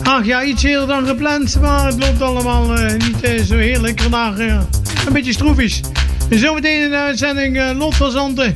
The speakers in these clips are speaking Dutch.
Ach ja, iets eerder dan gepland, maar het loopt allemaal niet zo heerlijk. Vandaag een beetje stroefjes. En zometeen in de uitzending Lot van Zanten.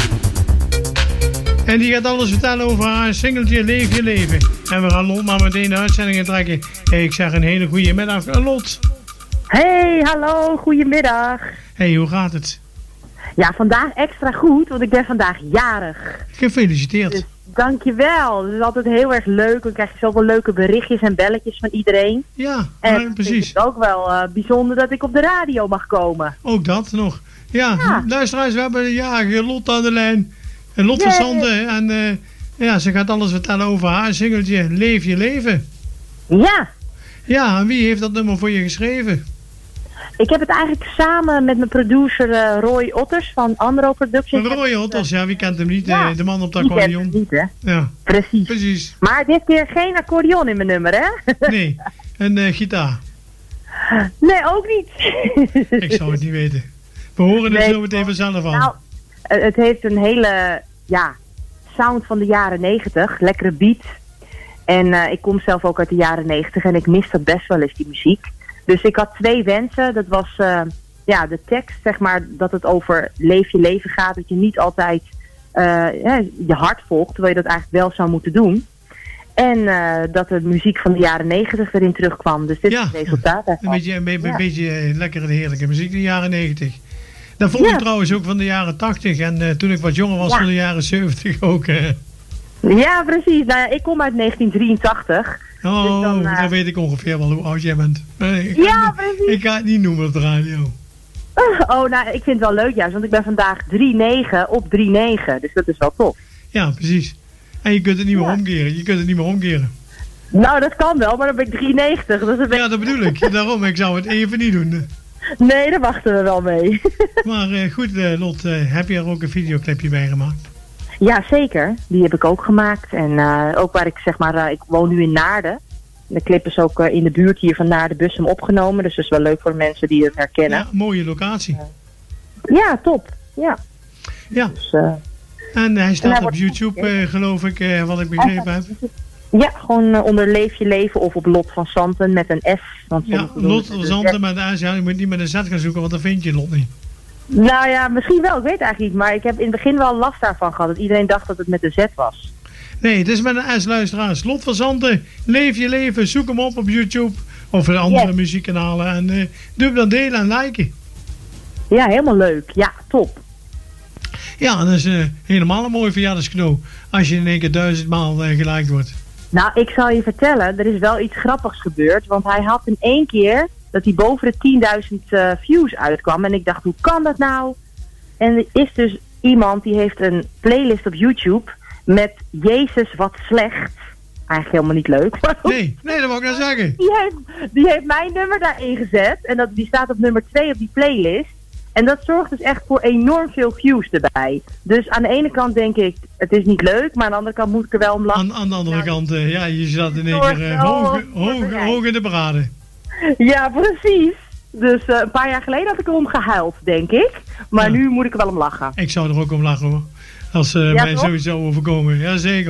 En die gaat alles vertellen over haar singeltje Leef je leven. En we gaan Lot maar meteen de uitzendingen trekken. Hey, ik zeg een hele goede middag, Lot. Hey, hallo, goedemiddag. Hey, hoe gaat het? Ja, vandaag extra goed, want ik ben vandaag jarig. Gefeliciteerd. Dus, dankjewel. Het is altijd heel erg leuk. Dan krijg je zoveel leuke berichtjes en belletjes van iedereen. Ja, en precies. Het is ook wel bijzonder dat ik op de radio mag komen. Ook dat nog. Ja, luisteraars, we hebben de jarige Lot aan de lijn. En Lot van Zanten. En ja, ze gaat alles vertellen over haar singeltje Leef je leven. Ja. Ja, en wie heeft dat nummer voor je geschreven? Ik heb het eigenlijk samen met mijn producer Roy Otters van Andro Productions. Roy Otters, ja, wie kent hem niet? Ja, de man op de accordeon. Niet, hè? Ja. Precies. Maar dit keer geen accordeon in mijn nummer, hè? Nee, een gitaar. Nee, ook niet. Ik zou het niet weten. We horen er zo meteen vanzelf aan. Nou, het heeft een hele, sound van de jaren 90. Lekkere beat. En ik kom zelf ook uit de jaren 90 en ik mis dat best wel eens, die muziek. Dus ik had 2 wensen. Dat was de tekst, zeg maar, dat het over leef je leven gaat. Dat je niet altijd je hart volgt, terwijl je dat eigenlijk wel zou moeten doen. En dat de muziek van de jaren 90 erin terugkwam. Dus dit is het resultaat daarvan. Een beetje lekkere heerlijke muziek in de jaren 90. Dat vond ik trouwens ook van de jaren 80. En toen ik wat jonger was van de jaren 70 ook. Ja, precies. Nou ja, ik kom uit 1983. Oh, dus dan weet ik ongeveer wel hoe oud jij bent. Precies. Ik ga het niet noemen op de radio. Oh, nou, ik vind het wel leuk juist, want ik ben vandaag 3-9 op 3-9. Dus dat is wel tof. Ja, precies. En je kunt het niet meer omkeren. Nou, dat kan wel, maar dan ben ik 390. Ja, dat bedoel ik. Daarom, ik zou het even niet doen. Nee, daar wachten we wel mee. Maar goed, Lot, heb je er ook een videoclipje bij gemaakt? Ja, zeker. Die heb ik ook gemaakt. En ook waar ik zeg maar, ik woon nu in Naarden. De clip is ook in de buurt hier van Naarden-Bussum opgenomen. Dus dat is wel leuk voor mensen die het herkennen. Ja, mooie locatie. Ja, top. Ja. Dus, en hij staat op YouTube, geloof ik, wat ik begrepen heb. Ja, gewoon onder Leef je leven of op Lot van Zanten met een S. Want Lot van Zanten met een S. Ja, je moet niet met een Z gaan zoeken, want dan vind je Lot niet. Nou ja, misschien wel. Ik weet het eigenlijk niet. Maar ik heb in het begin wel last daarvan gehad. Dat iedereen dacht dat het met een Z was. Nee, het is met een S, luisteraars. Lot van Zanten, Leef je leven. Zoek hem op YouTube. Of andere muziekkanalen. En doe hem dan delen en liken. Ja, helemaal leuk. Ja, top. Ja, dat is helemaal een mooi verjaardagscadeau. Als je in één keer 1000 maal geliked wordt. Nou, ik zal je vertellen. Er is wel iets grappigs gebeurd. Want hij had in 1 keer dat hij boven de 10.000 views uitkwam. En ik dacht, hoe kan dat nou? En er is dus iemand die heeft een playlist op YouTube met Jezus wat slecht. Eigenlijk helemaal niet leuk. Nee, dat wou ik nou zeggen. Die heeft mijn nummer daarin gezet. En die staat op nummer 2 op die playlist. En dat zorgt dus echt voor enorm veel views erbij. Dus aan de ene kant denk ik, het is niet leuk. Maar aan de andere kant moet ik er wel om lachen. Aan de andere kant, je zat in één keer hoog in de parade. Ja, precies. Dus een paar jaar geleden had ik erom gehuild, denk ik. Maar nu moet ik er wel om lachen. Ik zou er ook om lachen, hoor. Als mij toch? sowieso overkomen. Jazeker.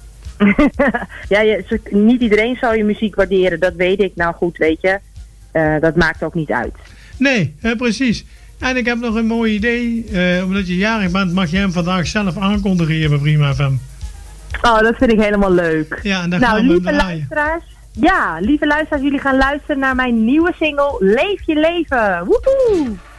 Niet iedereen zou je muziek waarderen, dat weet ik. Nou goed, weet je. Dat maakt ook niet uit. Nee, precies. En ik heb nog een mooi idee. Omdat je jarig bent, mag je hem vandaag zelf aankondigen hier bij Prima FM. Oh, dat vind ik helemaal leuk. Ja, en dan gaan we lieve luisteraars. Ja, lieve luisteraars, jullie gaan luisteren naar mijn nieuwe single Leef je leven. Woehoe!